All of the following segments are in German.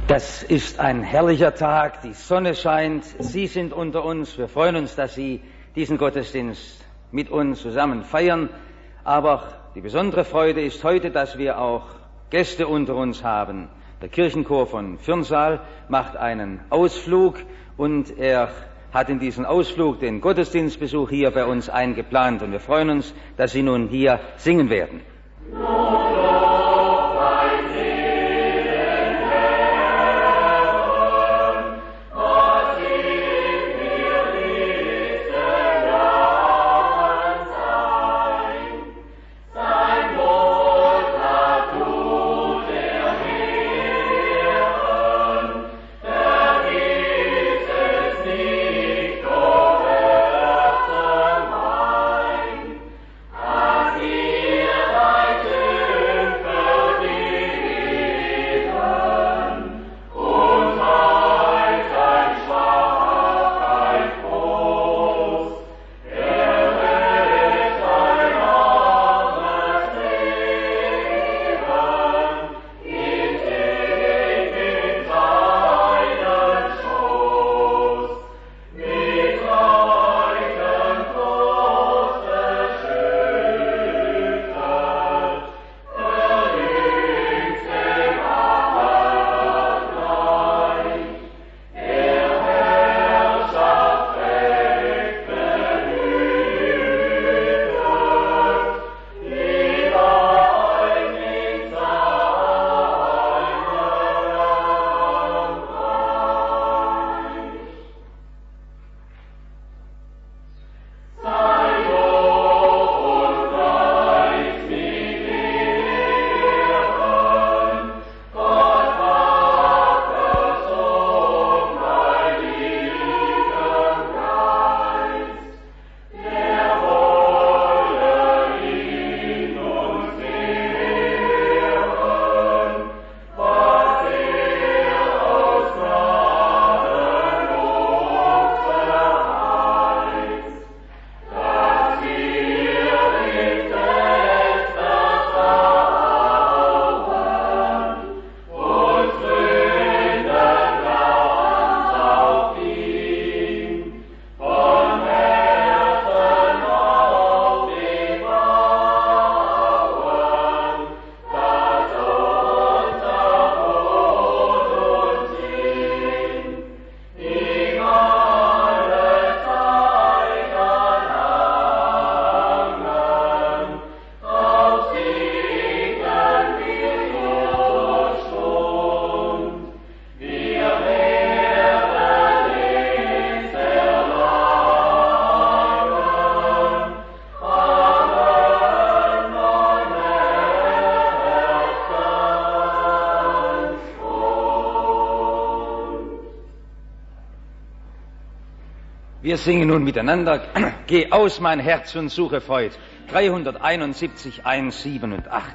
Das ist ein herrlicher Tag, die Sonne scheint, Sie sind unter uns. Wir freuen uns, dass Sie diesen Gottesdienst mit uns zusammen feiern. Aber die besondere Freude ist heute, dass wir auch Gäste unter uns haben. Der Kirchenchor von Fürnsal macht einen Ausflug und er hat in diesen Ausflug den Gottesdienstbesuch hier bei uns eingeplant. Und wir freuen uns, dass Sie nun hier singen werden. Wir singen nun miteinander, Geh aus mein Herz und suche Freud, 371, 1, 7 und 8.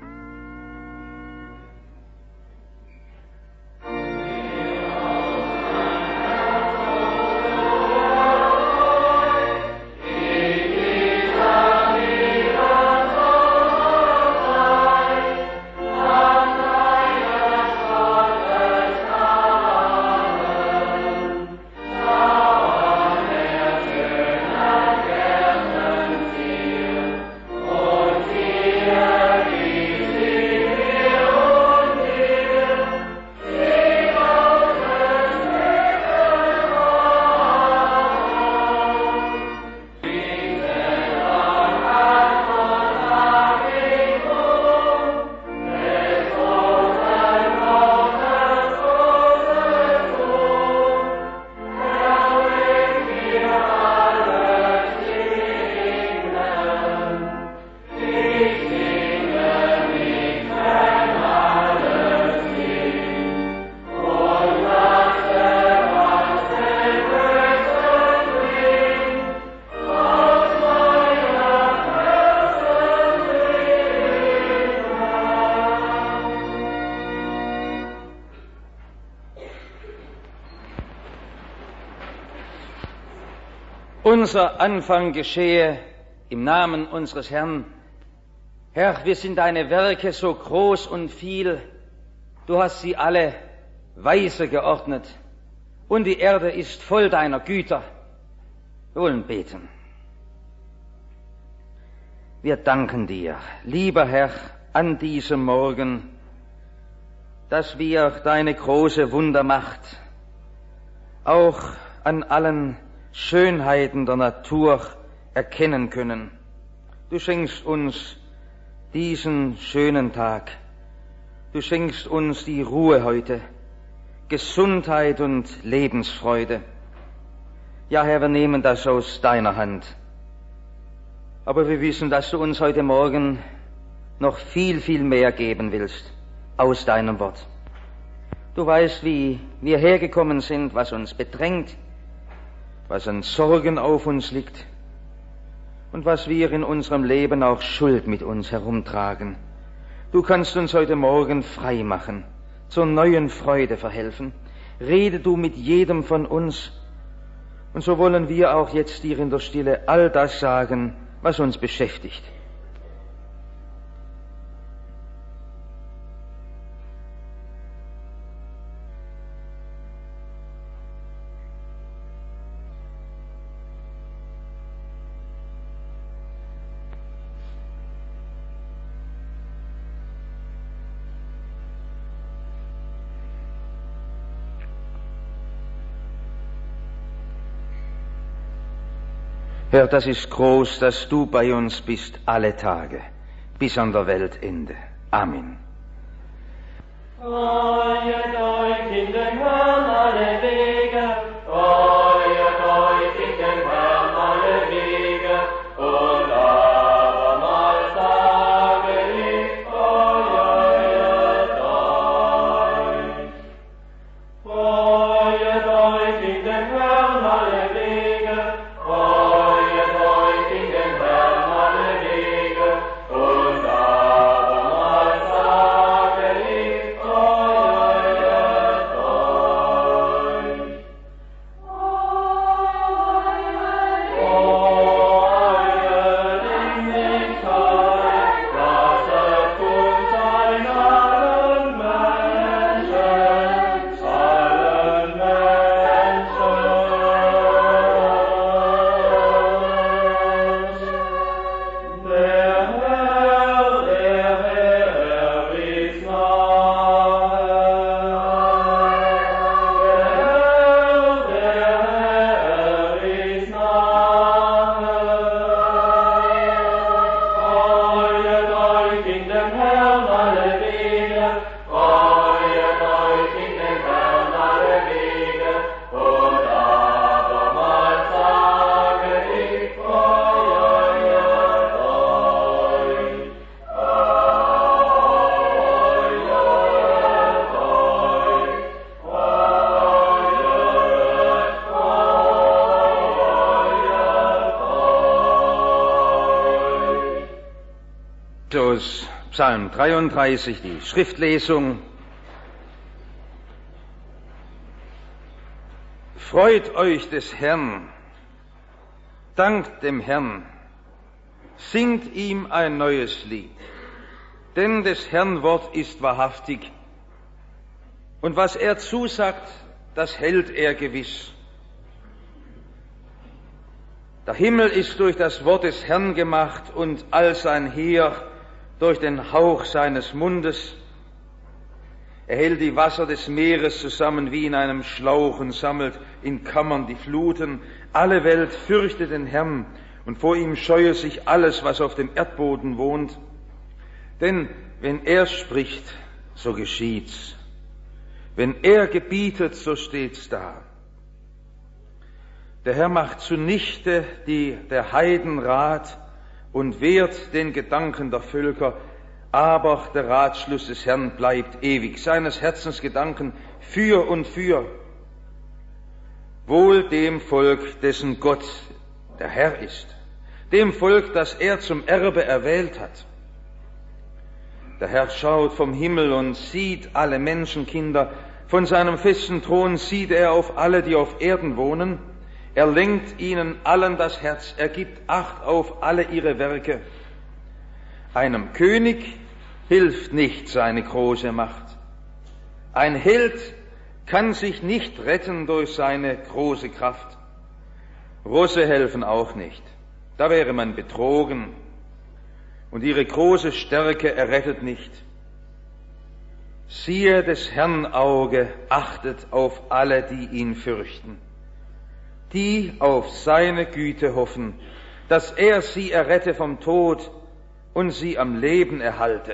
Unser Anfang geschehe im Namen unseres Herrn. Herr, wir sind deine Werke so groß und viel. Du hast sie alle weise geordnet, und die Erde ist voll deiner Güter. Wir wollen beten. Wir danken dir, lieber Herr, an diesem Morgen, dass wir deine große Wundermacht auch an allen Schönheiten der Natur erkennen können. Du schenkst uns diesen schönen Tag. Du schenkst uns die Ruhe heute, Gesundheit und Lebensfreude. Ja, Herr, wir nehmen das aus deiner Hand. Aber wir wissen, dass du uns heute Morgen noch viel, viel mehr geben willst aus deinem Wort. Du weißt, wie wir hergekommen sind, was uns bedrängt, was an Sorgen auf uns liegt und was wir in unserem Leben auch Schuld mit uns herumtragen. Du kannst uns heute Morgen frei machen, zur neuen Freude verhelfen. Rede du mit jedem von uns, und so wollen wir auch jetzt dir in der Stille all das sagen, was uns beschäftigt. Herr, das ist groß, dass du bei uns bist alle Tage, bis an der Weltende. Amen. Freut euch in dem Herrn alle Wege, freut euch in dem Herrn alle Wege, und abermals sage ich, freut euch. Freut euch in dem Herrn alle Wege, freut euch in dem Herrn alle Wege, und abermals sage ich, freut euch. Freut in Sicherheit, lasset uns ein allen Menschen, allen Menschen. Der Herr ist nahe. Der Herr ist nahe. Freut euch in dem Herrn alle Wege, freut euch in dem Herrn alle Wege, und abermals sage ich, freut euch. Aus Psalm 33, die Schriftlesung. Freut euch des Herrn, dankt dem Herrn, singt ihm ein neues Lied, denn des Herrn Wort ist wahrhaftig, und was er zusagt, das hält er gewiss. Der Himmel ist durch das Wort des Herrn gemacht und all sein Heer durch den Hauch seines Mundes. Er hält die Wasser des Meeres zusammen wie in einem Schlauch und sammelt in Kammern die Fluten. Alle Welt fürchte den Herrn, und vor ihm scheue sich alles, was auf dem Erdboden wohnt. Denn wenn er spricht, so geschieht's. Wenn er gebietet, so steht's da. Der Herr macht zunichte der Heiden Rat und wehrt den Gedanken der Völker, aber der Ratschluss des Herrn bleibt ewig, seines Herzens Gedanken für und für. Wohl dem Volk, dessen Gott der Herr ist, dem Volk, das er zum Erbe erwählt hat. Der Herr schaut vom Himmel und sieht alle Menschenkinder, von seinem festen Thron sieht er auf alle, die auf Erden wohnen. Er lenkt ihnen allen das Herz, er gibt Acht auf alle ihre Werke. Einem König hilft nicht seine große Macht. Ein Held kann sich nicht retten durch seine große Kraft. Rosse helfen auch nicht. Da wäre man betrogen. Und ihre große Stärke errettet nicht. Siehe, des Herrn Auge achtet auf alle, die ihn fürchten, die auf seine Güte hoffen, dass er sie errette vom Tod und sie am Leben erhalte.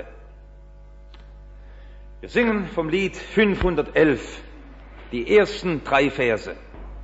Wir singen vom Lied 511 die ersten 3 Verse.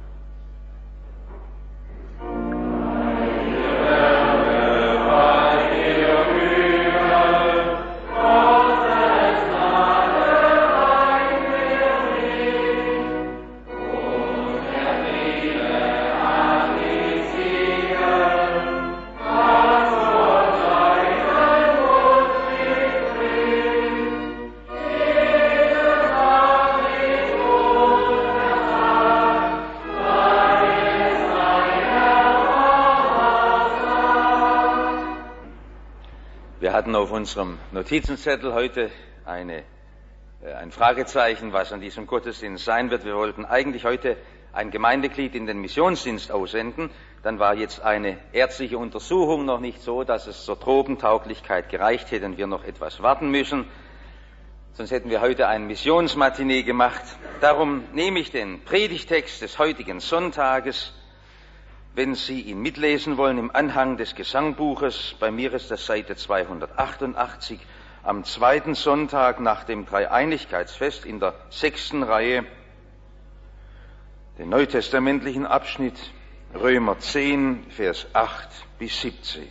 Wir hatten auf unserem Notizenzettel heute ein Fragezeichen, was an diesem Gottesdienst sein wird. Wir wollten eigentlich heute ein Gemeindeglied in den Missionsdienst aussenden. Dann war jetzt eine ärztliche Untersuchung noch nicht so, dass es zur Tropentauglichkeit gereicht hätte und wir noch etwas warten müssen. Sonst hätten wir heute ein Missionsmatinee gemacht. Darum nehme ich den Predigtext des heutigen Sonntages. Wenn Sie ihn mitlesen wollen, im Anhang des Gesangbuches, bei mir ist das Seite 288, am 2. Sonntag nach dem Dreieinigkeitsfest in der 6. Reihe, den neutestamentlichen Abschnitt Römer 10, Vers 8 bis 17.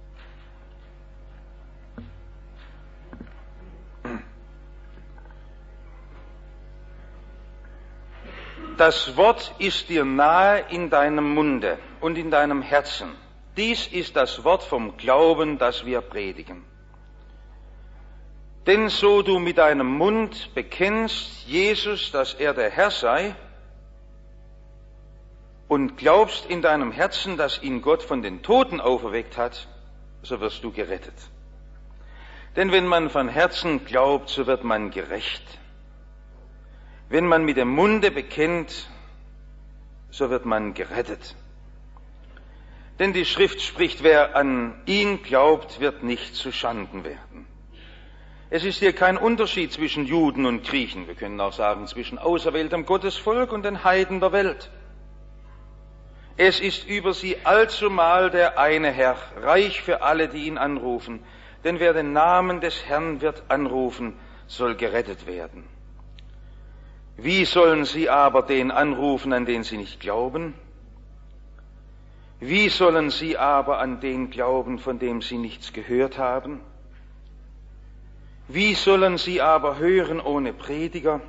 Das Wort ist dir nahe in deinem Munde und in deinem Herzen. Dies ist das Wort vom Glauben, das wir predigen. Denn so du mit deinem Mund bekennst, Jesus, dass er der Herr sei, und glaubst in deinem Herzen, dass ihn Gott von den Toten auferweckt hat, so wirst du gerettet. Denn wenn man von Herzen glaubt, so wird man gerecht. Wenn man mit dem Munde bekennt, so wird man gerettet. Denn die Schrift spricht, wer an ihn glaubt, wird nicht zu Schanden werden. Es ist hier kein Unterschied zwischen Juden und Griechen. Wir können auch sagen, zwischen auserwähltem Gottesvolk und den Heiden der Welt. Es ist über sie allzumal der eine Herr, reich für alle, die ihn anrufen. Denn wer den Namen des Herrn wird anrufen, soll gerettet werden. Wie sollen sie aber den anrufen, an den sie nicht glauben? Wie sollen sie aber an den glauben, von dem sie nichts gehört haben? Wie sollen sie aber hören ohne Prediger?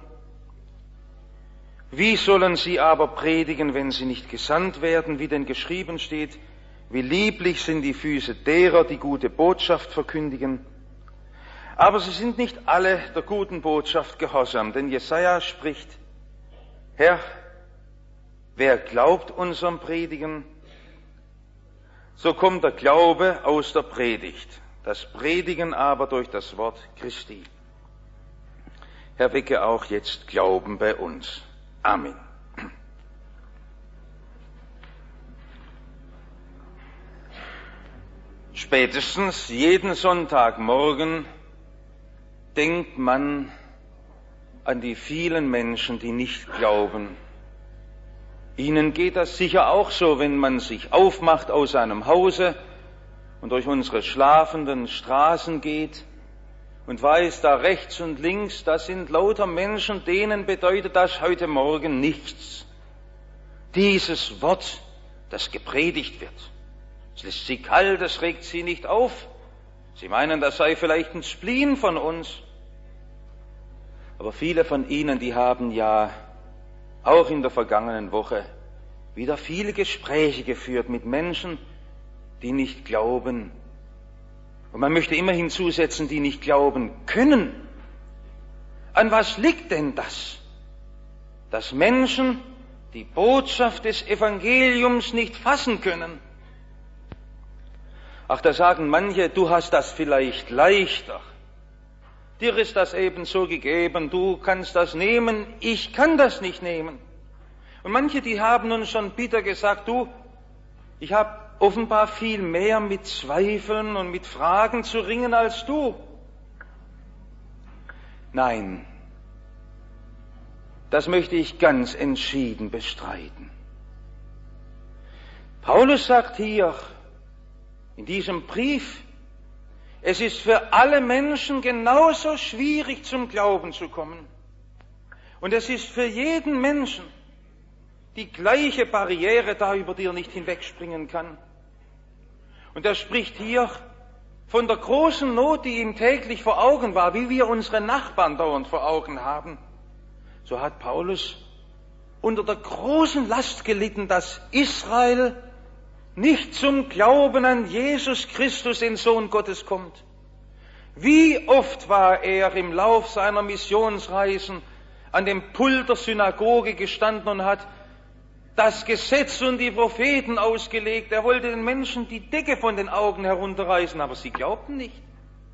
Wie sollen sie aber predigen, wenn sie nicht gesandt werden, wie denn geschrieben steht, wie lieblich sind die Füße derer, die gute Botschaft verkündigen? Aber sie sind nicht alle der guten Botschaft gehorsam, denn Jesaja spricht, Herr, wer glaubt unserem Predigen? So kommt der Glaube aus der Predigt, das Predigen aber durch das Wort Christi. Herr, wecke auch jetzt Glauben bei uns. Amen. Spätestens jeden Sonntagmorgen denkt man an die vielen Menschen, die nicht glauben. Ihnen geht das sicher auch so, wenn man sich aufmacht aus seinem Hause und durch unsere schlafenden Straßen geht und weiß, da rechts und links, das sind lauter Menschen, denen bedeutet das heute Morgen nichts. Dieses Wort, das gepredigt wird, es lässt sie kalt, es regt sie nicht auf. Sie meinen, das sei vielleicht ein Spleen von uns. Aber viele von Ihnen, die haben ja auch in der vergangenen Woche wieder viele Gespräche geführt mit Menschen, die nicht glauben. Und man möchte immer hinzusetzen, die nicht glauben können. An was liegt denn das? Dass Menschen die Botschaft des Evangeliums nicht fassen können. Ach, da sagen manche, du hast das vielleicht leichter. Dir ist das eben so gegeben, du kannst das nehmen, ich kann das nicht nehmen. Und manche, die haben uns schon bitter gesagt, du, ich habe offenbar viel mehr mit Zweifeln und mit Fragen zu ringen als du. Nein, das möchte ich ganz entschieden bestreiten. Paulus sagt hier in diesem Brief, es ist für alle Menschen genauso schwierig, zum Glauben zu kommen. Und es ist für jeden Menschen die gleiche Barriere da, über die er nicht hinwegspringen kann. Und er spricht hier von der großen Not, die ihm täglich vor Augen war, wie wir unsere Nachbarn dauernd vor Augen haben. So hat Paulus unter der großen Last gelitten, dass Israel nicht zum Glauben an Jesus Christus, den Sohn Gottes, kommt. Wie oft war er im Lauf seiner Missionsreisen an dem Pult der Synagoge gestanden und hat das Gesetz und die Propheten ausgelegt. Er wollte den Menschen die Decke von den Augen herunterreißen, aber sie glaubten nicht.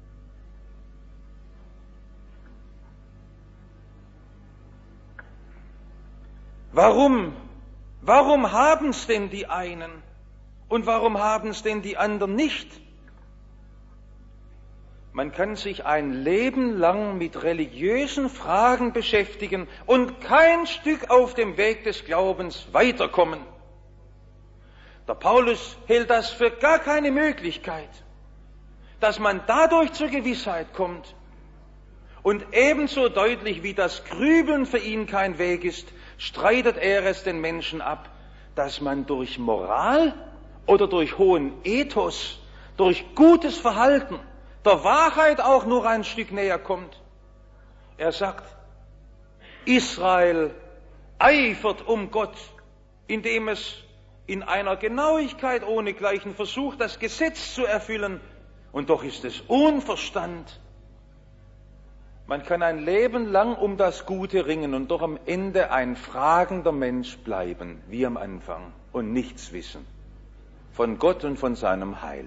Warum? Warum haben es denn die einen und warum haben es denn die anderen nicht? Man kann sich ein Leben lang mit religiösen Fragen beschäftigen und kein Stück auf dem Weg des Glaubens weiterkommen. Der Paulus hält das für gar keine Möglichkeit, dass man dadurch zur Gewissheit kommt. Und ebenso deutlich wie das Grübeln für ihn kein Weg ist, streitet er es den Menschen ab, dass man durch Moral oder durch hohen Ethos, durch gutes Verhalten der Wahrheit auch nur ein Stück näher kommt. Er sagt, Israel eifert um Gott, indem es in einer Genauigkeit ohnegleichen versucht, das Gesetz zu erfüllen, und doch ist es Unverstand. Man kann ein Leben lang um das Gute ringen und doch am Ende ein fragender Mensch bleiben, wie am Anfang, und nichts wissen von Gott und von seinem Heil.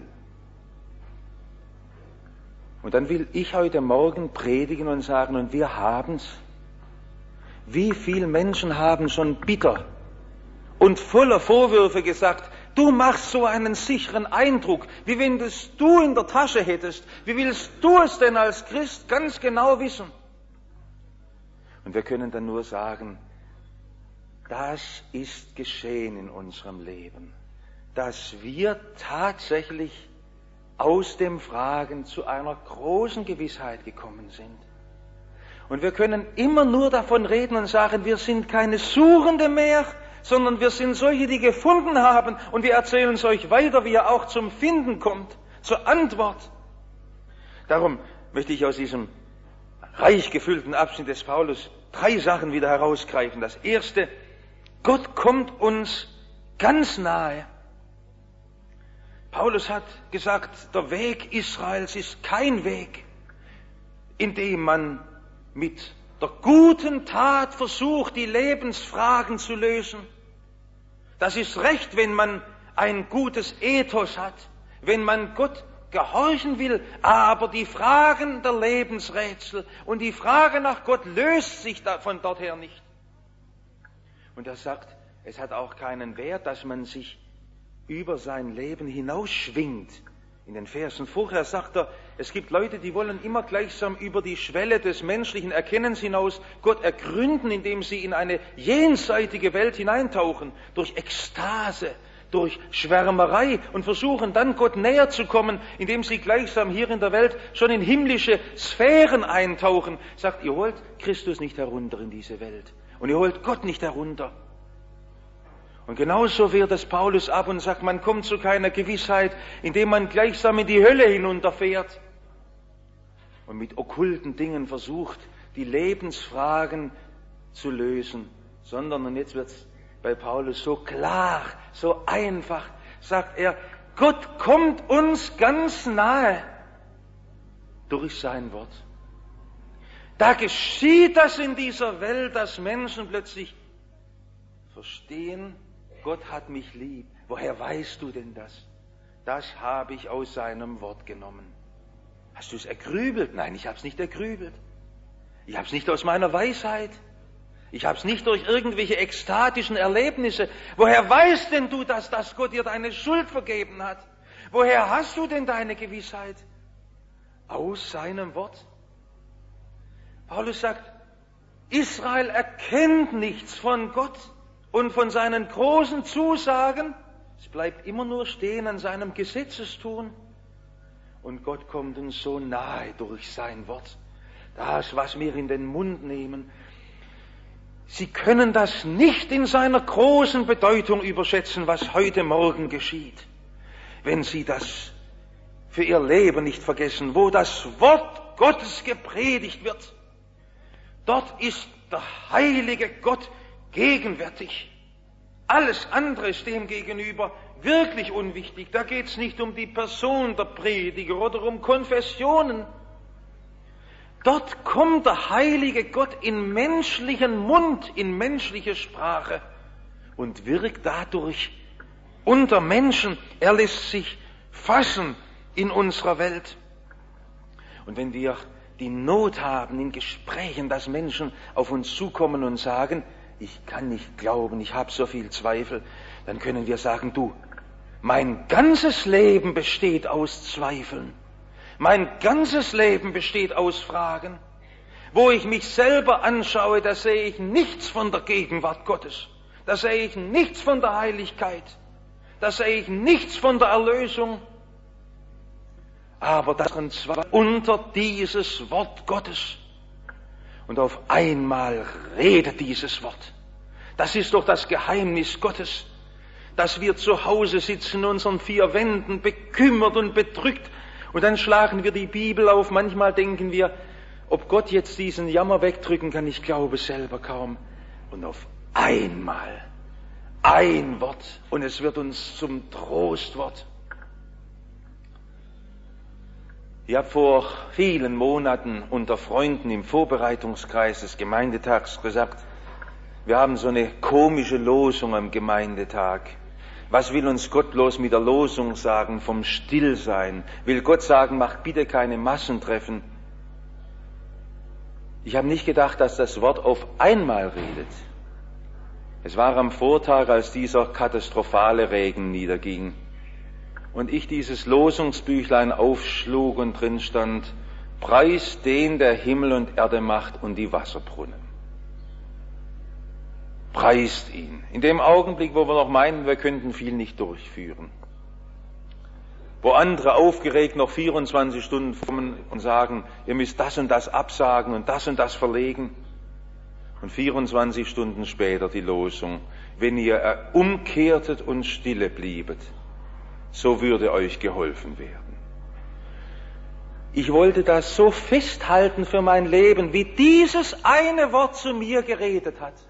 Und dann will ich heute Morgen predigen und sagen, und wir haben's. Wie viele Menschen haben schon bitter und voller Vorwürfe gesagt, du machst so einen sicheren Eindruck, wie wenn das du in der Tasche hättest. Wie willst du es denn als Christ ganz genau wissen? Und wir können dann nur sagen, das ist geschehen in unserem Leben, dass wir tatsächlich aus dem Fragen zu einer großen Gewissheit gekommen sind. Und wir können immer nur davon reden und sagen, wir sind keine Suchende mehr, sondern wir sind solche, die gefunden haben, und wir erzählen es euch weiter, wie ihr auch zum Finden kommt, zur Antwort. Darum möchte ich aus diesem reich gefüllten Abschnitt des Paulus 3 Sachen wieder herausgreifen. Das erste, Gott kommt uns ganz nahe. Paulus hat gesagt, der Weg Israels ist kein Weg, in dem man mit der guten Tat versucht, die Lebensfragen zu lösen. Das ist recht, wenn man ein gutes Ethos hat, wenn man Gott gehorchen will, aber die Fragen der Lebensrätsel und die Frage nach Gott löst sich von dorther nicht. Und er sagt, es hat auch keinen Wert, dass man sich über sein Leben hinausschwingt. In den Versen vorher sagt er, es gibt Leute, die wollen immer gleichsam über die Schwelle des menschlichen Erkennens hinaus Gott ergründen, indem sie in eine jenseitige Welt hineintauchen, durch Ekstase, durch Schwärmerei, und versuchen dann Gott näher zu kommen, indem sie gleichsam hier in der Welt schon in himmlische Sphären eintauchen. Sagt, ihr holt Christus nicht herunter in diese Welt und ihr holt Gott nicht herunter. Und genauso wehrt es Paulus ab und sagt, man kommt zu keiner Gewissheit, indem man gleichsam in die Hölle hinunterfährt und mit okkulten Dingen versucht, die Lebensfragen zu lösen, sondern, und jetzt wird's bei Paulus so klar, so einfach, sagt er, Gott kommt uns ganz nahe durch sein Wort. Da geschieht das in dieser Welt, dass Menschen plötzlich verstehen, Gott hat mich lieb. Woher weißt du denn das? Das habe ich aus seinem Wort genommen. Hast du es ergrübelt? Nein, ich habe es nicht ergrübelt. Ich habe es nicht aus meiner Weisheit. Ich habe es nicht durch irgendwelche ekstatischen Erlebnisse. Woher weißt denn du, dass Gott dir deine Schuld vergeben hat? Woher hast du denn deine Gewissheit? Aus seinem Wort. Paulus sagt, Israel erkennt nichts von Gott und von seinen großen Zusagen. Es bleibt immer nur stehen an seinem Gesetzestun. Und Gott kommt uns so nahe durch sein Wort. Das, was wir in den Mund nehmen. Sie können das nicht in seiner großen Bedeutung überschätzen, was heute Morgen geschieht. Wenn Sie das für Ihr Leben nicht vergessen, wo das Wort Gottes gepredigt wird, dort ist der heilige Gott gegenwärtig. Alles andere ist dem gegenüber wirklich unwichtig. Da geht es nicht um die Person der Prediger oder um Konfessionen. Dort kommt der heilige Gott in menschlichen Mund, in menschliche Sprache und wirkt dadurch unter Menschen. Er lässt sich fassen in unserer Welt. Und wenn wir die Not haben in Gesprächen, dass Menschen auf uns zukommen und sagen, ich kann nicht glauben, ich habe so viel Zweifel, dann können wir sagen, du, mein ganzes Leben besteht aus Zweifeln. Mein ganzes Leben besteht aus Fragen. Wo ich mich selber anschaue, da sehe ich nichts von der Gegenwart Gottes. Da sehe ich nichts von der Heiligkeit. Da sehe ich nichts von der Erlösung. Aber das sind zwar unter dieses Wort Gottes. Und auf einmal redet dieses Wort. Das ist doch das Geheimnis Gottes, dass wir zu Hause sitzen in unseren vier Wänden, bekümmert und bedrückt. Und dann schlagen wir die Bibel auf. Manchmal denken wir, ob Gott jetzt diesen Jammer wegdrücken kann, ich glaube selber kaum. Und auf einmal ein Wort und es wird uns zum Trostwort. Ich habe vor vielen Monaten unter Freunden im Vorbereitungskreis des Gemeindetags gesagt, wir haben so eine komische Losung am Gemeindetag. Was will uns Gott bloß mit der Losung sagen vom Stillsein? Will Gott sagen, macht bitte keine Massentreffen? Ich habe nicht gedacht, dass das Wort auf einmal redet. Es war am Vortag, als dieser katastrophale Regen niederging und ich dieses Losungsbüchlein aufschlug und drin stand, preist den, der Himmel und Erde macht und die Wasserbrunnen. Preist ihn. In dem Augenblick, wo wir noch meinen, wir könnten viel nicht durchführen. Wo andere aufgeregt noch 24 Stunden kommen und sagen, ihr müsst das und das absagen und das verlegen. Und 24 Stunden später die Losung, wenn ihr umkehrtet und stille bliebet, so würde euch geholfen werden. Ich wollte das so festhalten für mein Leben, wie dieses eine Wort zu mir geredet hat.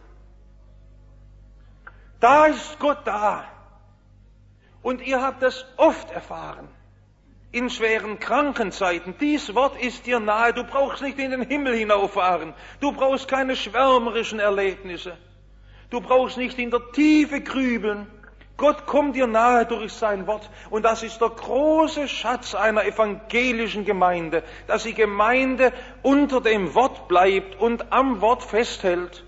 Da ist Gott da. Und ihr habt das oft erfahren. In schweren Krankenzeiten. Dies Wort ist dir nahe. Du brauchst nicht in den Himmel hinauffahren. Du brauchst keine schwärmerischen Erlebnisse. Du brauchst nicht in der Tiefe grübeln. Gott kommt dir nahe durch sein Wort. Und das ist der große Schatz einer evangelischen Gemeinde, dass die Gemeinde unter dem Wort bleibt und am Wort festhält.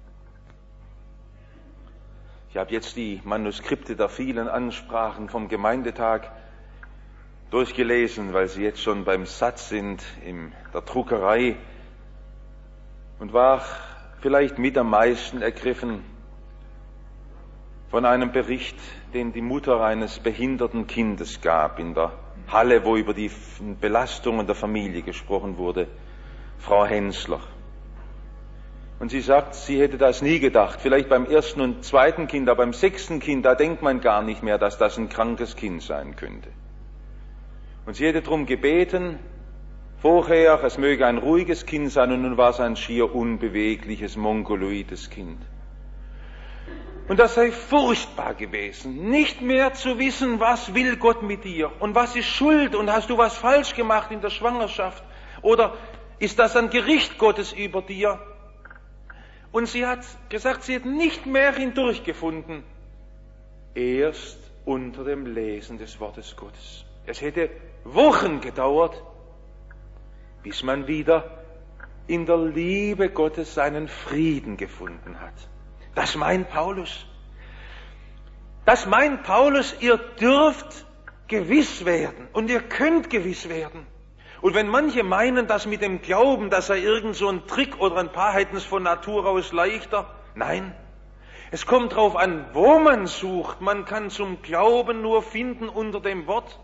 Ich habe jetzt die Manuskripte der vielen Ansprachen vom Gemeindetag durchgelesen, weil sie jetzt schon beim Satz sind in der Druckerei und war vielleicht mit am meisten ergriffen von einem Bericht, den die Mutter eines behinderten Kindes gab in der Halle, wo über die Belastungen der Familie gesprochen wurde, Frau Hensler. Und sie sagt, sie hätte das nie gedacht, vielleicht beim ersten und zweiten Kind, aber beim 6. Kind, da denkt man gar nicht mehr, dass das ein krankes Kind sein könnte. Und sie hätte darum gebeten, vorher, es möge ein ruhiges Kind sein, und nun war es ein schier unbewegliches, mongoloides Kind. Und das sei furchtbar gewesen, nicht mehr zu wissen, was will Gott mit dir und was ist Schuld und hast du was falsch gemacht in der Schwangerschaft oder ist das ein Gericht Gottes über dir? Und sie hat gesagt, sie hat nicht mehr hindurchgefunden, erst unter dem Lesen des Wortes Gottes. Es hätte Wochen gedauert, bis man wieder in der Liebe Gottes seinen Frieden gefunden hat. Das meint Paulus. Das meint Paulus, ihr dürft gewiss werden und ihr könnt gewiss werden. Und wenn manche meinen, dass mit dem Glauben, dass er irgend so ein Trick oder ein paar hätten es von Natur aus leichter, nein, es kommt drauf an, wo man sucht. Man kann zum Glauben nur finden unter dem Wort.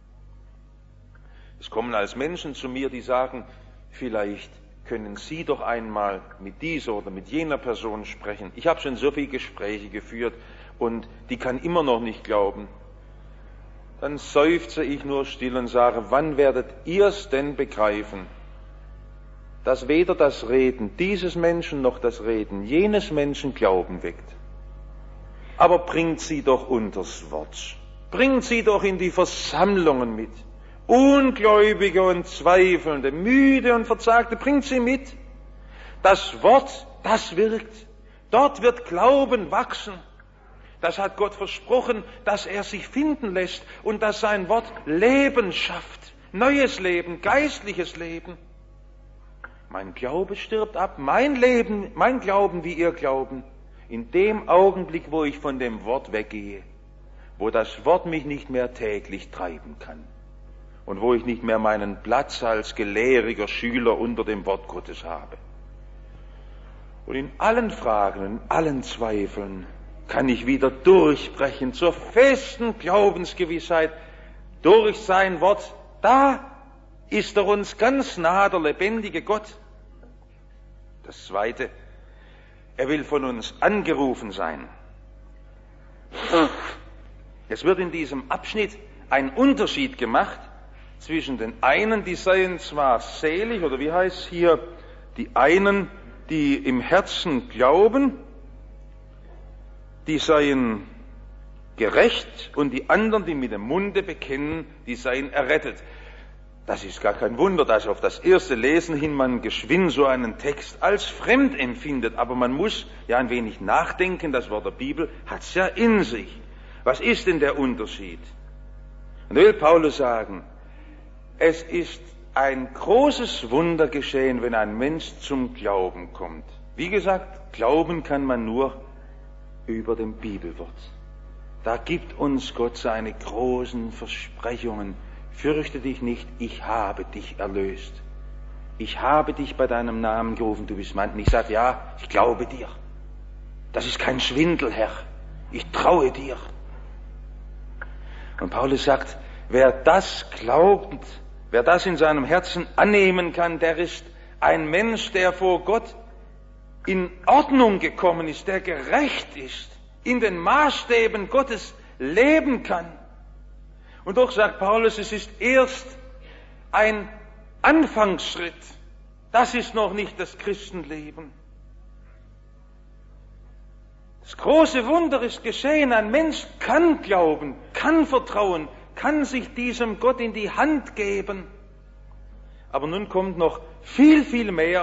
Es kommen als Menschen zu mir, die sagen, vielleicht können Sie doch einmal mit dieser oder mit jener Person sprechen. Ich habe schon so viele Gespräche geführt und die kann immer noch nicht glauben. Dann seufze ich nur still und sage, wann werdet ihr es denn begreifen, dass weder das Reden dieses Menschen noch das Reden jenes Menschen Glauben weckt? Aber bringt sie doch unters Wort. Bringt sie doch in die Versammlungen mit. Ungläubige und Zweifelnde, müde und Verzagte, bringt sie mit. Das Wort, das wirkt. Dort wird Glauben wachsen. Das hat Gott versprochen, dass er sich finden lässt und dass sein Wort Leben schafft. Neues Leben, geistliches Leben. Mein Glaube stirbt ab, mein Leben, mein Glauben wie ihr Glauben, in dem Augenblick, wo ich von dem Wort weggehe, wo das Wort mich nicht mehr täglich treiben kann und wo ich nicht mehr meinen Platz als gelehriger Schüler unter dem Wort Gottes habe. Und in allen Fragen, in allen Zweifeln kann ich wieder durchbrechen zur festen Glaubensgewissheit durch sein Wort. Da ist er uns ganz nah, der lebendige Gott. Das Zweite, er will von uns angerufen sein. Es wird in diesem Abschnitt ein Unterschied gemacht zwischen den einen, die seien zwar selig, oder wie heißt es hier, die einen, die im Herzen glauben, die seien gerecht, und die anderen, die mit dem Munde bekennen, die seien errettet. Das ist gar kein Wunder, dass auf das erste Lesen hin man geschwind so einen Text als fremd empfindet. Aber man muss ja ein wenig nachdenken, das Wort der Bibel hat's ja in sich. Was ist denn der Unterschied? Und da will Paulus sagen, es ist ein großes Wunder geschehen, wenn ein Mensch zum Glauben kommt. Wie gesagt, glauben kann man nur über dem Bibelwort. Da gibt uns Gott seine großen Versprechungen. Fürchte dich nicht, ich habe dich erlöst. Ich habe dich bei deinem Namen gerufen, du bist mein. Und ich sage, ja, ich glaube dir. Das ist kein Schwindel, Herr. Ich traue dir. Und Paulus sagt, wer das glaubt, wer das in seinem Herzen annehmen kann, der ist ein Mensch, der vor Gott in Ordnung gekommen ist, der gerecht ist, in den Maßstäben Gottes leben kann. Und doch sagt Paulus, es ist erst ein Anfangsschritt. Das ist noch nicht das Christenleben. Das große Wunder ist geschehen. Ein Mensch kann glauben, kann vertrauen, kann sich diesem Gott in die Hand geben. Aber nun kommt noch viel, viel mehr.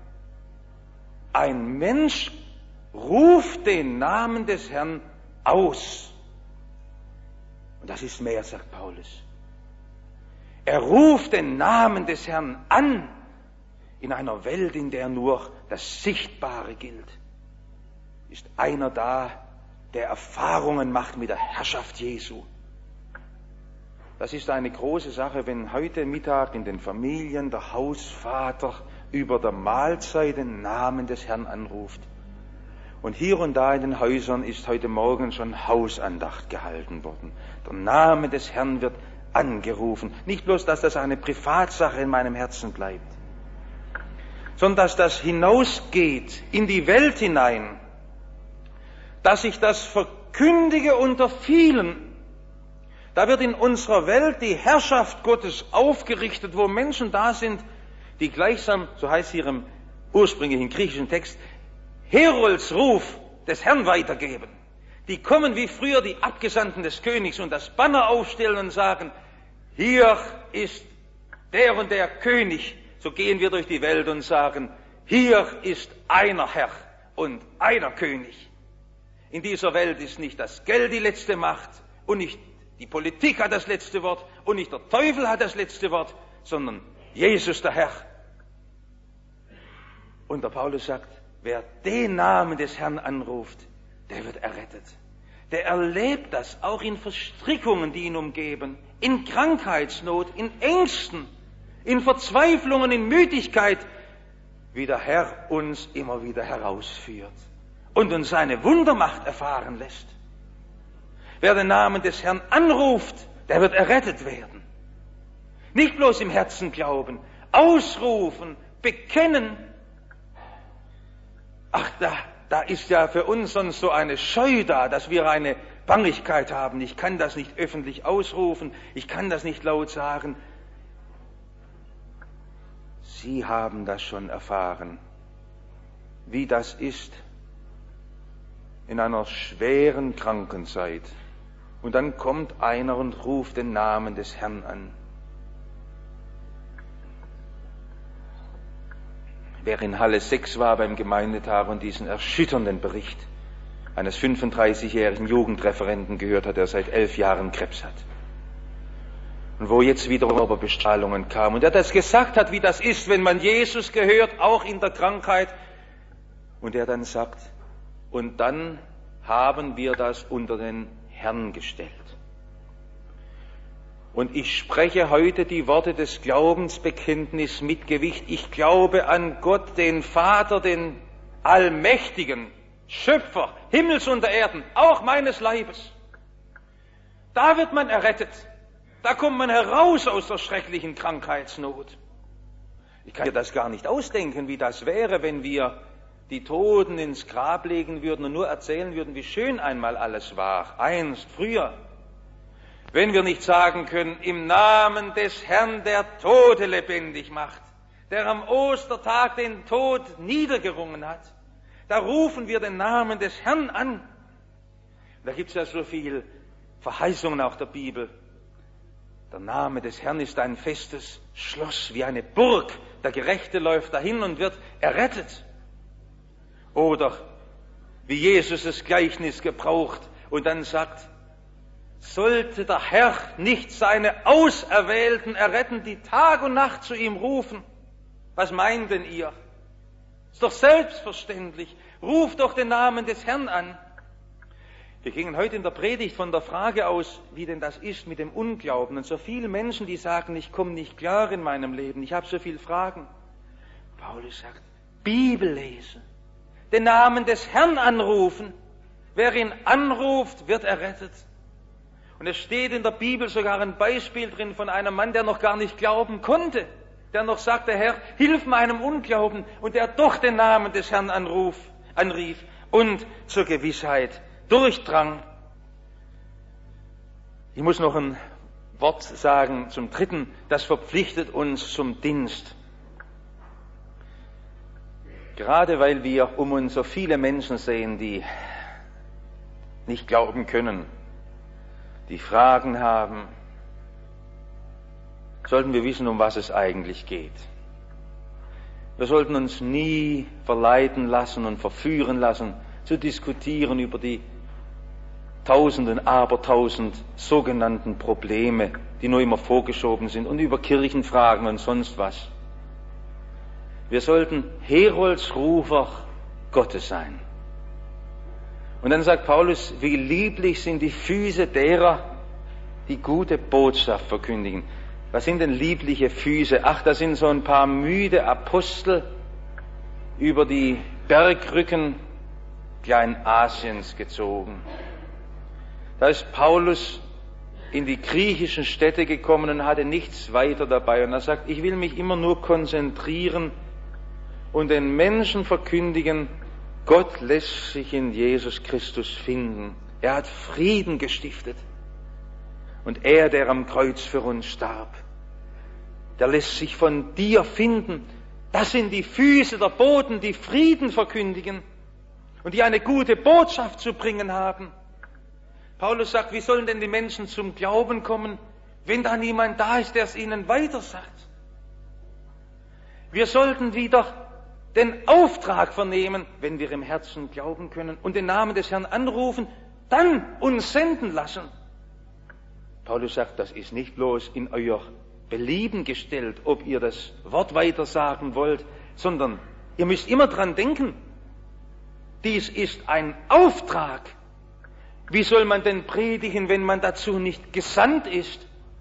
Ein Mensch ruft den Namen des Herrn aus. Und das ist mehr, sagt Paulus. Er ruft den Namen des Herrn an in einer Welt, in der nur das Sichtbare gilt. Ist einer da, der Erfahrungen macht mit der Herrschaft Jesu. Das ist eine große Sache, wenn heute Mittag in den Familien der Hausvater über der Mahlzeit den Namen des Herrn anruft. Und hier und da in den Häusern ist heute Morgen schon Hausandacht gehalten worden. Der Name des Herrn wird angerufen. Nicht bloß, dass das eine Privatsache in meinem Herzen bleibt, sondern dass das hinausgeht in die Welt hinein, dass ich das verkündige unter vielen. Da wird in unserer Welt die Herrschaft Gottes aufgerichtet, wo Menschen da sind, die gleichsam, so heißt hier im ursprünglichen griechischen Text, Heroldsruf des Herrn weitergeben. Die kommen wie früher die Abgesandten des Königs und das Banner aufstellen und sagen, hier ist der und der König. So gehen wir durch die Welt und sagen, hier ist einer Herr und einer König. In dieser Welt ist nicht das Geld die letzte Macht und nicht die Politik hat das letzte Wort und nicht der Teufel hat das letzte Wort, sondern Jesus der Herr. Und der Paulus sagt, wer den Namen des Herrn anruft, der wird errettet. Der erlebt das auch in Verstrickungen, die ihn umgeben, in Krankheitsnot, in Ängsten, in Verzweiflungen, in Müdigkeit, wie der Herr uns immer wieder herausführt und uns seine Wundermacht erfahren lässt. Wer den Namen des Herrn anruft, der wird errettet werden. Nicht bloß im Herzen glauben, ausrufen, bekennen. Ach, da ist ja für uns sonst so eine Scheu da, dass wir eine Bangigkeit haben. Ich kann das nicht öffentlich ausrufen, ich kann das nicht laut sagen. Sie haben das schon erfahren, wie das ist in einer schweren Krankenzeit. Und dann kommt einer und ruft den Namen des Herrn an. Wer in Halle 6 war beim Gemeindetag und diesen erschütternden Bericht eines 35-jährigen Jugendreferenten gehört hat, der seit 11 Jahren Krebs hat. Und wo jetzt wieder Bestrahlungen kamen. Und der das gesagt hat, wie das ist, wenn man Jesus gehört, auch in der Krankheit. Und er dann sagt, und dann haben wir das unter den Herrn gestellt. Und ich spreche heute die Worte des Glaubensbekenntnisses mit Gewicht. Ich glaube an Gott, den Vater, den Allmächtigen, Schöpfer Himmels und der Erden, auch meines Leibes. Da wird man errettet. Da kommt man heraus aus der schrecklichen Krankheitsnot. Ich kann mir das gar nicht ausdenken, wie das wäre, wenn wir die Toten ins Grab legen würden und nur erzählen würden, wie schön einmal alles war, einst, früher. Wenn wir nicht sagen können, im Namen des Herrn, der Tote lebendig macht, der am Ostertag den Tod niedergerungen hat, da rufen wir den Namen des Herrn an. Da gibt es ja so viel Verheißungen auch der Bibel. Der Name des Herrn ist ein festes Schloss, wie eine Burg. Der Gerechte läuft dahin und wird errettet. Oder wie Jesus das Gleichnis gebraucht und dann sagt, sollte der Herr nicht seine Auserwählten erretten, die Tag und Nacht zu ihm rufen? Was meint denn ihr? Ist doch selbstverständlich. Ruft doch den Namen des Herrn an. Wir gingen heute in der Predigt von der Frage aus, wie denn das ist mit dem Unglauben. Und so viele Menschen, die sagen, ich komme nicht klar in meinem Leben, ich habe so viele Fragen. Paulus sagt, Bibel lesen, den Namen des Herrn anrufen. Wer ihn anruft, wird errettet. Und es steht in der Bibel sogar ein Beispiel drin von einem Mann, der noch gar nicht glauben konnte. Der noch sagte, Herr, hilf meinem Unglauben. Und der doch den Namen des Herrn anrief und zur Gewissheit durchdrang. Ich muss noch ein Wort sagen zum Dritten, das verpflichtet uns zum Dienst. Gerade weil wir um uns so viele Menschen sehen, die nicht glauben können, die Fragen haben, sollten wir wissen, um was es eigentlich geht. Wir sollten uns nie verleiten lassen und verführen lassen, zu diskutieren über die Tausenden, Abertausend sogenannten Probleme, die nur immer vorgeschoben sind, und über Kirchenfragen und sonst was. Wir sollten Heroldsrufer Gottes sein. Und dann sagt Paulus, wie lieblich sind die Füße derer, die gute Botschaft verkündigen. Was sind denn liebliche Füße? Ach, das sind so ein paar müde Apostel über die Bergrücken Kleinasiens gezogen. Da ist Paulus in die griechischen Städte gekommen und hatte nichts weiter dabei. Und er sagt, ich will mich immer nur konzentrieren und den Menschen verkündigen, Gott lässt sich in Jesus Christus finden. Er hat Frieden gestiftet. Und er, der am Kreuz für uns starb, der lässt sich von dir finden. Das sind die Füße der Boten, die Frieden verkündigen und die eine gute Botschaft zu bringen haben. Paulus sagt, wie sollen denn die Menschen zum Glauben kommen, wenn da niemand da ist, der es ihnen weitersagt? Wir sollten wieder den Auftrag vernehmen, wenn wir im Herzen glauben können und den Namen des Herrn anrufen, dann uns senden lassen. Paulus sagt, das ist nicht bloß in euer Belieben gestellt, ob ihr das Wort weitersagen wollt, sondern ihr müsst immer dran denken, dies ist ein Auftrag. Wie soll man denn predigen, wenn man dazu nicht gesandt ist?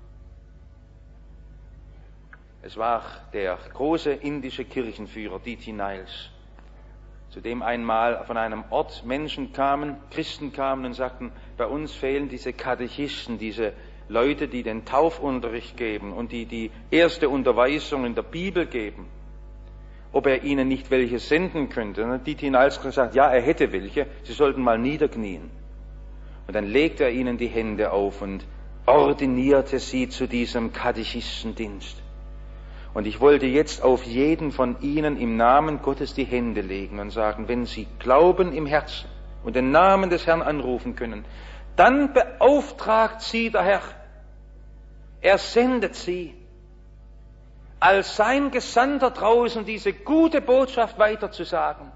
Es war der große indische Kirchenführer D.T. Niles, zu dem einmal von einem Ort Menschen kamen, Christen kamen und sagten, bei uns fehlen diese Katechisten, diese Leute, die den Taufunterricht geben und die erste Unterweisung in der Bibel geben, ob er ihnen nicht welche senden könnte. Und dann hat D.T. Niles gesagt, ja, er hätte welche, sie sollten mal niederknien. Und dann legte er ihnen die Hände auf und ordinierte sie zu diesem Katechistendienst. Und ich wollte jetzt auf jeden von ihnen im Namen Gottes die Hände legen und sagen, wenn sie glauben im Herzen und den Namen des Herrn anrufen können, dann beauftragt sie der Herr. Er sendet sie als sein Gesandter draußen, diese gute Botschaft weiterzusagen.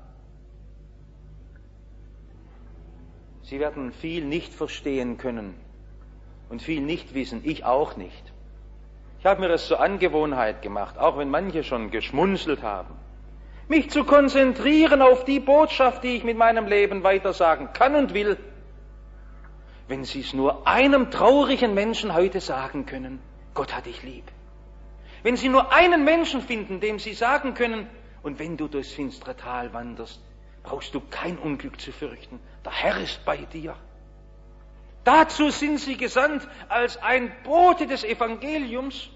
Sie werden viel nicht verstehen können und viel nicht wissen, ich auch nicht. Ich habe mir das zur Angewohnheit gemacht, auch wenn manche schon geschmunzelt haben, mich zu konzentrieren auf die Botschaft, die ich mit meinem Leben weitersagen kann und will. Wenn Sie es nur einem traurigen Menschen heute sagen können, Gott hat dich lieb. Wenn Sie nur einen Menschen finden, dem Sie sagen können, und wenn du durchs finstere Tal wanderst, brauchst du kein Unglück zu fürchten, der Herr ist bei dir. Dazu sind Sie gesandt als ein Bote des Evangeliums.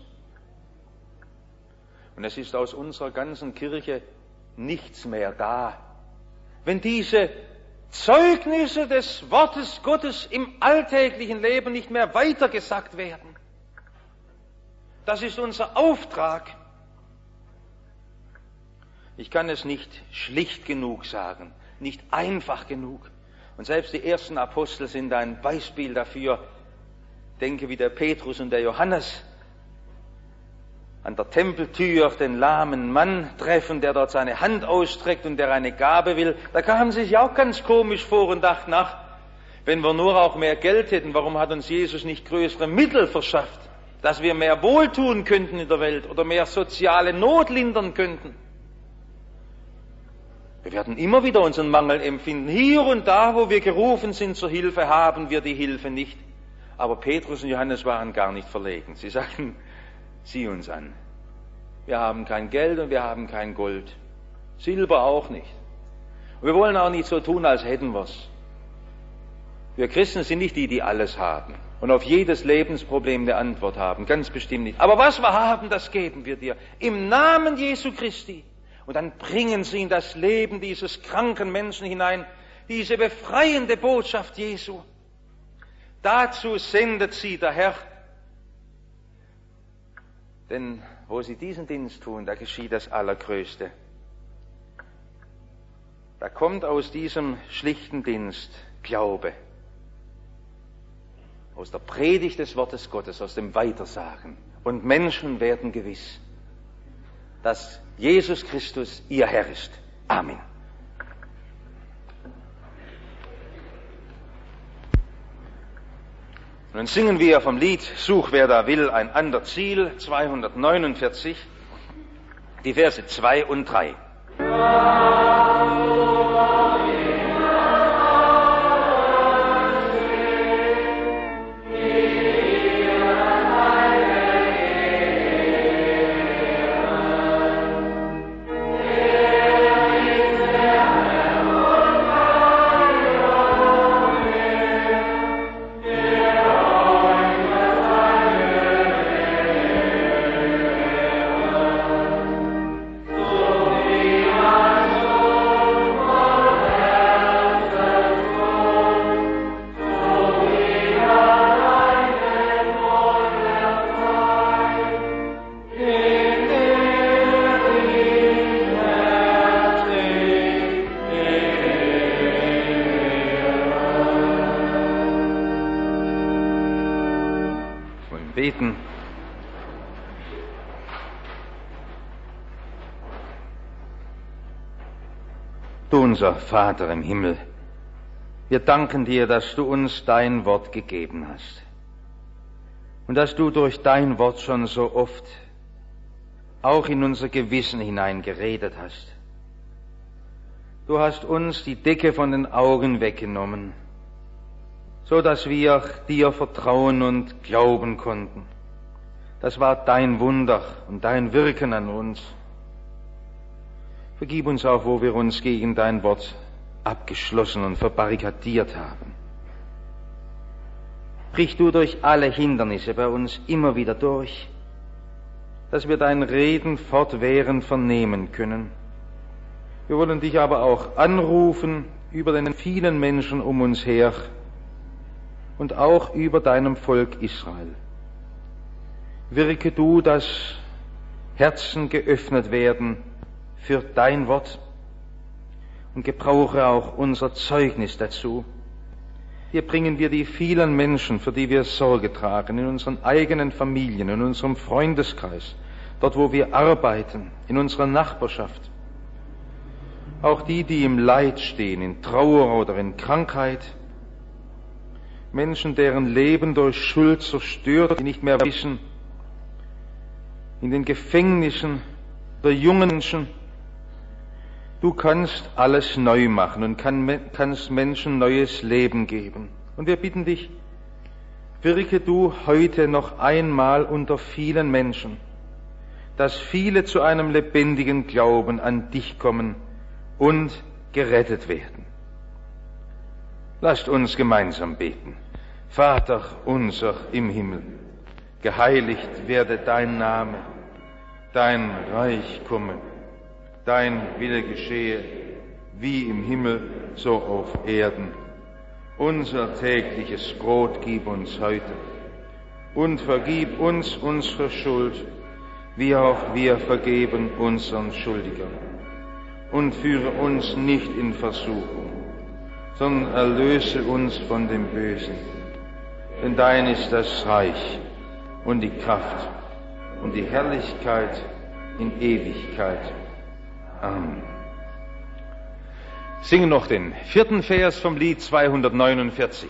Und es ist aus unserer ganzen Kirche nichts mehr da. Wenn diese Zeugnisse des Wortes Gottes im alltäglichen Leben nicht mehr weitergesagt werden. Das ist unser Auftrag. Ich kann es nicht schlicht genug sagen, nicht einfach genug. Und selbst die ersten Apostel sind ein Beispiel dafür. Denke, wie der Petrus und der Johannes an der Tempeltür den lahmen Mann treffen, der dort seine Hand ausstreckt und der eine Gabe will. Da kamen sie sich auch ganz komisch vor und dachten, ach, wenn wir nur auch mehr Geld hätten, warum hat uns Jesus nicht größere Mittel verschafft, dass wir mehr wohltun könnten in der Welt oder mehr soziale Not lindern könnten? Wir werden immer wieder unseren Mangel empfinden. Hier und da, wo wir gerufen sind zur Hilfe, haben wir die Hilfe nicht. Aber Petrus und Johannes waren gar nicht verlegen. Sie sagten, sieh uns an. Wir haben kein Geld und wir haben kein Gold. Silber auch nicht. Und wir wollen auch nicht so tun, als hätten wir's. Wir Christen sind nicht die, die alles haben und auf jedes Lebensproblem eine Antwort haben. Ganz bestimmt nicht. Aber was wir haben, das geben wir dir. Im Namen Jesu Christi. Und dann bringen sie in das Leben dieses kranken Menschen hinein diese befreiende Botschaft Jesu. Dazu sendet sie der Herr. Denn wo sie diesen Dienst tun, da geschieht das Allergrößte. Da kommt aus diesem schlichten Dienst Glaube. Aus der Predigt des Wortes Gottes, aus dem Weitersagen. Und Menschen werden gewiss, dass Jesus Christus ihr Herr ist. Amen. Nun singen wir vom Lied Such, wer da will, ein ander Ziel, 249, die Verse 2 und 3. Beten. Du unser Vater im Himmel, wir danken dir, dass du uns dein Wort gegeben hast. und dass du durch dein Wort schon so oft auch in unser Gewissen hinein geredet hast. Du hast uns die Decke von den Augen weggenommen, so dass wir dir vertrauen und glauben konnten. Das war dein Wunder und dein Wirken an uns. Vergib uns auch, wo wir uns gegen dein Wort abgeschlossen und verbarrikadiert haben. Brich du durch alle Hindernisse bei uns immer wieder durch, dass wir dein Reden fortwährend vernehmen können. Wir wollen dich aber auch anrufen über den vielen Menschen um uns her und auch über deinem Volk Israel. Wirke du, dass Herzen geöffnet werden für dein Wort und gebrauche auch unser Zeugnis dazu. Hier bringen wir die vielen Menschen, für die wir Sorge tragen, in unseren eigenen Familien, in unserem Freundeskreis, dort wo wir arbeiten, in unserer Nachbarschaft. Auch die, die im Leid stehen, in Trauer oder in Krankheit. Menschen, deren Leben durch Schuld zerstört, die nicht mehr wissen. In den Gefängnissen der jungen Menschen. Du kannst alles neu machen und kannst Menschen neues Leben geben. Und wir bitten dich, wirke du heute noch einmal unter vielen Menschen, dass viele zu einem lebendigen Glauben an dich kommen und gerettet werden. Lasst uns gemeinsam beten. Vater unser im Himmel, geheiligt werde dein Name, dein Reich komme, dein Wille geschehe, wie im Himmel, so auf Erden. Unser tägliches Brot gib uns heute und vergib uns unsere Schuld, wie auch wir vergeben unseren Schuldigern. Und führe uns nicht in Versuchung, sondern erlöse uns von dem Bösen. Denn dein ist das Reich und die Kraft und die Herrlichkeit in Ewigkeit. Amen. Singen noch den 4. Vers vom Lied 249.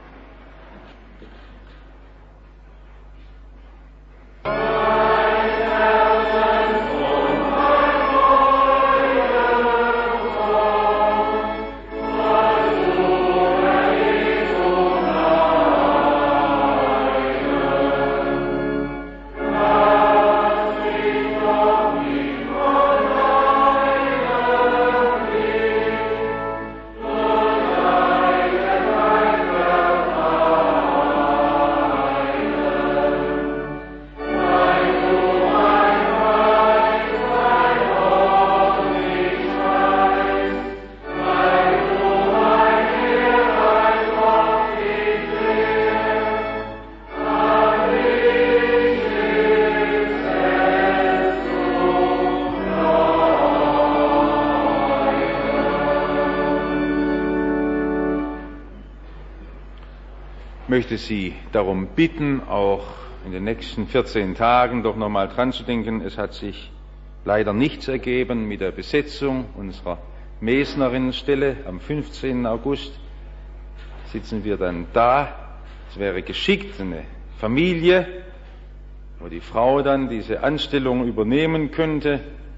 Ich möchte Sie darum bitten, auch in den nächsten 14 Tagen doch nochmal dran zu denken. Es hat sich leider nichts ergeben mit der Besetzung unserer Mesnerinnenstelle. Am 15. August sitzen wir dann da. Es wäre geschickt, eine Familie, wo die Frau dann diese Anstellung übernehmen könnte.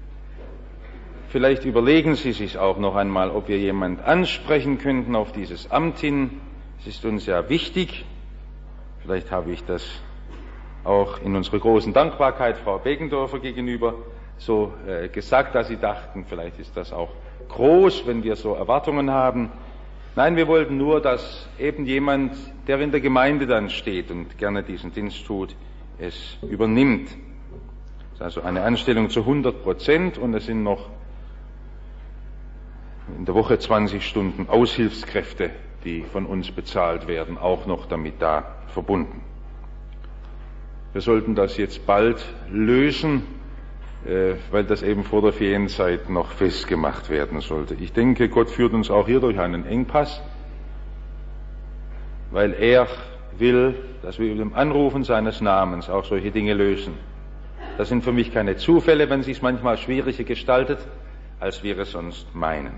Vielleicht überlegen Sie sich auch noch einmal, ob wir jemand ansprechen könnten auf dieses Amt hin. Es ist uns ja wichtig. Vielleicht habe ich das auch in unserer großen Dankbarkeit Frau Beckendorfer gegenüber so gesagt, dass Sie dachten, vielleicht ist das auch groß, wenn wir so Erwartungen haben. Nein, wir wollten nur, dass eben jemand, der in der Gemeinde dann steht und gerne diesen Dienst tut, es übernimmt. Das ist also eine Anstellung zu 100% und es sind noch in der Woche 20 Stunden Aushilfskräfte, die von uns bezahlt werden, auch noch damit da verbunden. Wir sollten das jetzt bald lösen, weil das eben vor der Ferienzeit noch festgemacht werden sollte. Ich denke, Gott führt uns auch hier durch einen Engpass, weil er will, dass wir über dem Anrufen seines Namens auch solche Dinge lösen. Das sind für mich keine Zufälle, wenn sich es manchmal schwieriger gestaltet, als wir es sonst meinen.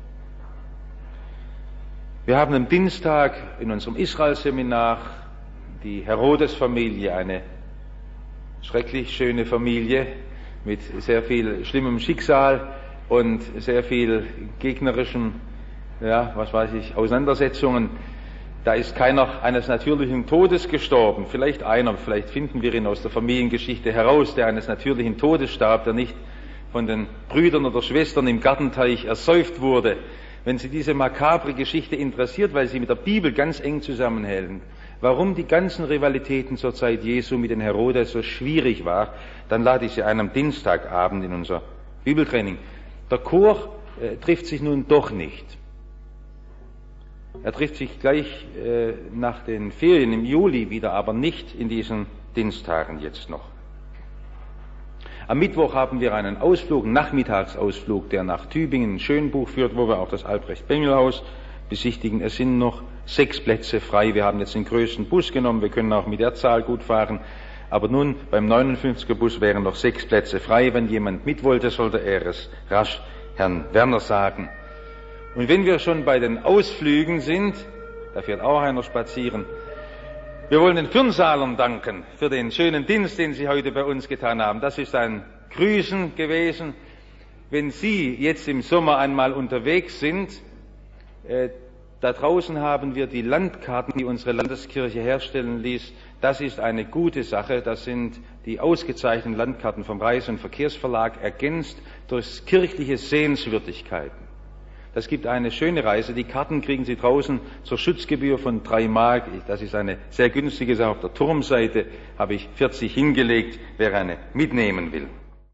Wir haben am Dienstag in unserem Israel-Seminar die Herodes-Familie, eine schrecklich schöne Familie mit sehr viel schlimmem Schicksal und sehr viel gegnerischen, Auseinandersetzungen. Da ist keiner eines natürlichen Todes gestorben. Vielleicht einer, vielleicht finden wir ihn aus der Familiengeschichte heraus, der eines natürlichen Todes starb, der nicht von den Brüdern oder Schwestern im Gartenteich ersäuft wurde. Wenn Sie diese makabre Geschichte interessiert, weil sie mit der Bibel ganz eng zusammenhält, warum die ganzen Rivalitäten zur Zeit Jesu mit den Herodes so schwierig war, dann lade ich Sie ein am Dienstagabend in unser Bibeltraining. Der Chor trifft sich nun doch nicht. Er trifft sich gleich nach den Ferien im Juli wieder, aber nicht in diesen Diensttagen jetzt noch. Am Mittwoch haben wir einen Ausflug, einen Nachmittagsausflug, der nach Tübingen, Schönbuch führt, wo wir auch das Albrecht-Bengel-Haus besichtigen. Es sind noch 6 Plätze frei. Wir haben jetzt den größten Bus genommen. Wir können auch mit der Zahl gut fahren. Aber nun, beim 59er Bus wären noch 6 Plätze frei. Wenn jemand mit wollte, sollte er es rasch Herrn Werner sagen. Und wenn wir schon bei den Ausflügen sind, da fährt auch einer spazieren, wir wollen den Fürnsalern danken für den schönen Dienst, den Sie heute bei uns getan haben. Das ist ein Grüßen gewesen. Wenn Sie jetzt im Sommer einmal unterwegs sind, da draußen haben wir die Landkarten, die unsere Landeskirche herstellen ließ. Das ist eine gute Sache. Das sind die ausgezeichneten Landkarten vom Reise- und Verkehrsverlag, ergänzt durch kirchliche Sehenswürdigkeiten. Das gibt eine schöne Reise. Die Karten kriegen Sie draußen zur Schutzgebühr von 3 Mark. Das ist eine sehr günstige Sache. Auf der Turmseite habe ich 40 hingelegt, wer eine mitnehmen will.